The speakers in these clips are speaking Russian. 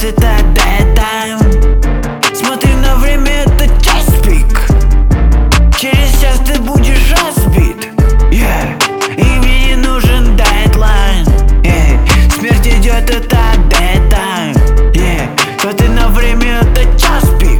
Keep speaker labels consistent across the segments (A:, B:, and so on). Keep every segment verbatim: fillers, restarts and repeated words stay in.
A: идет, это deadtime. Смотри на время, это час пик. Через час ты будешь разбит, yeah. И мне не нужен дедлайн, yeah. Смерть идет, это deadtime, yeah. Смотри на время, это час пик.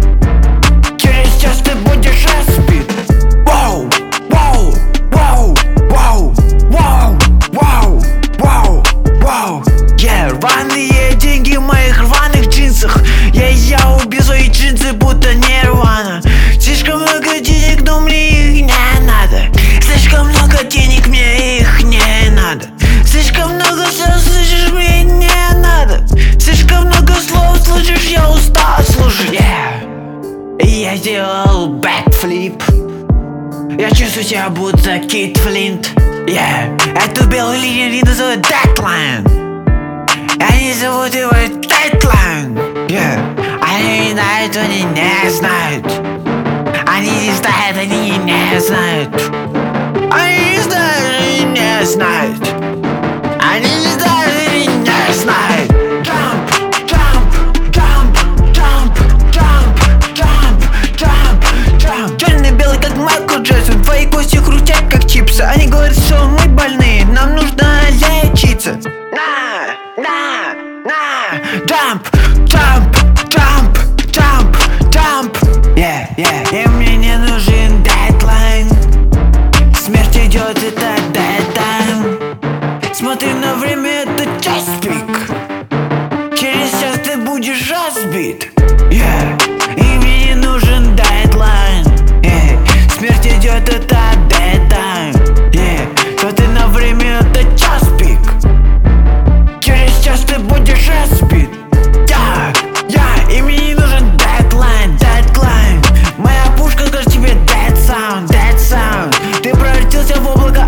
A: Через час ты будешь разбит. Вау, вау, вау, вау, вау, вау, вау, вау, yeah. Рваные деньги в моих рваных джинсах. Я, я убью свои джинсы, будто нирвана. Слишком много денег, но мне их не надо. Слишком много денег, мне их не надо. Слишком много слов, слышишь, мне не надо. Слишком много слов, слышишь, я устал слушать, yeah. И я сделал бэкфлип. Я чувствую себя будто Кит Флинт, yeah. Эту белую линию не называют дедлайн. Они зовут его дедлайн, yeah. Они не знают, они не знают. Они не знают, они не знают. Они не знают, они не знают. Они не знают, они не знают. Jump, jump, jump, jump, jump, jump, jump, jump. Черный-белый, как Майкл Джексон. Твои кости хрустят, как чипсы. Они говорят, что мы больные, нам нужно лечиться. На, на, на. Jump, jump, jump, jump, jump, yeah, yeah. И мне не нужен дедлайн. Смерть идет, это deadtime. Смотри на время, это час пик. Через час ты будешь разбит, yeah. И мне не нужен дедлайн, yeah. Смерть идет, это deadtime, yeah. Смотри на время, это час пик. Через час ты будешь разбит, yeah, yeah. И мне не нужен дедлайн, дедлайн. Моя пушка скажет тебе dead sound, dead sound. Ты превратился в облако